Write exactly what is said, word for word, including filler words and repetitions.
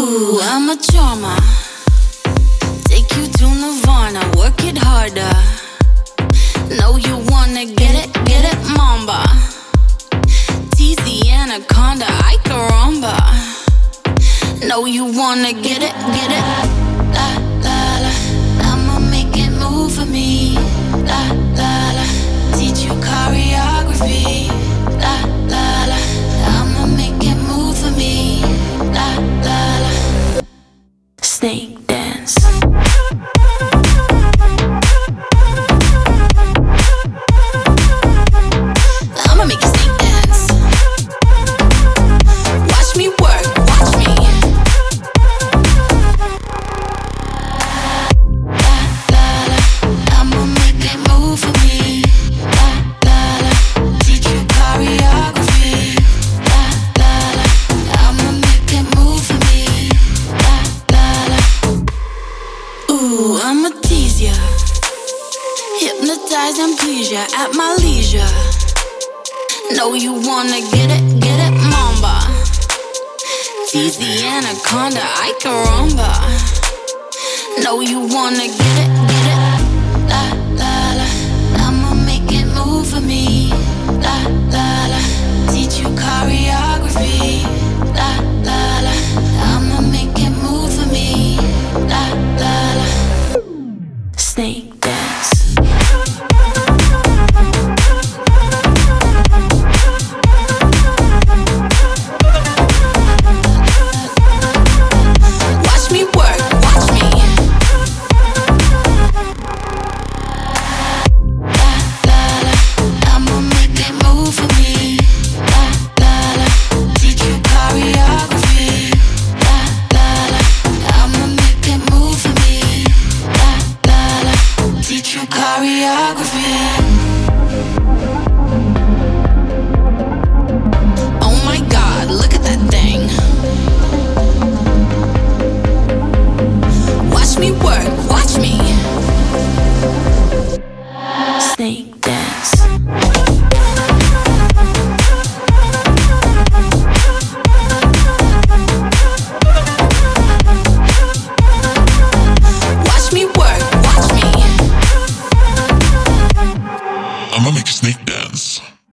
Ooh, I'm a charmer. Take you to Nirvana, work it harder. Know you wanna get it, get it, mamba. Tease the anaconda, I caramba. Know you wanna get it, get it. La, la, la, I'ma make it move for me. La, la, la, teach you choreography. La, la, la, I'ma make it move for me. La, la, la, snake dance. I'ma make you snake dance. Watch me work, watch me. La, la, la, I'ma make it move for me. La, la, la, teach you choreography. La, la, la, I'ma make it move for me. La, la, la, ooh, I'ma tease ya, hypnotize and please ya at my leisure. Know you wanna get it, get it, mamba. Tease the anaconda, I caramba. Know you wanna get it, get it. La, la, la, I'ma make it move for me. La, la, la, teach you choreography. La, la, la, I'ma make it move for me. La, la, la, snake dance. Watch me work, watch me. La, la, la, I'ma make it move for me. La, la, la, teach you choreography. La, la, la, I'ma make it move for me. La, la, la, teach you choreography. Oh my God, look at that thing. Watch me work, watch me. Snake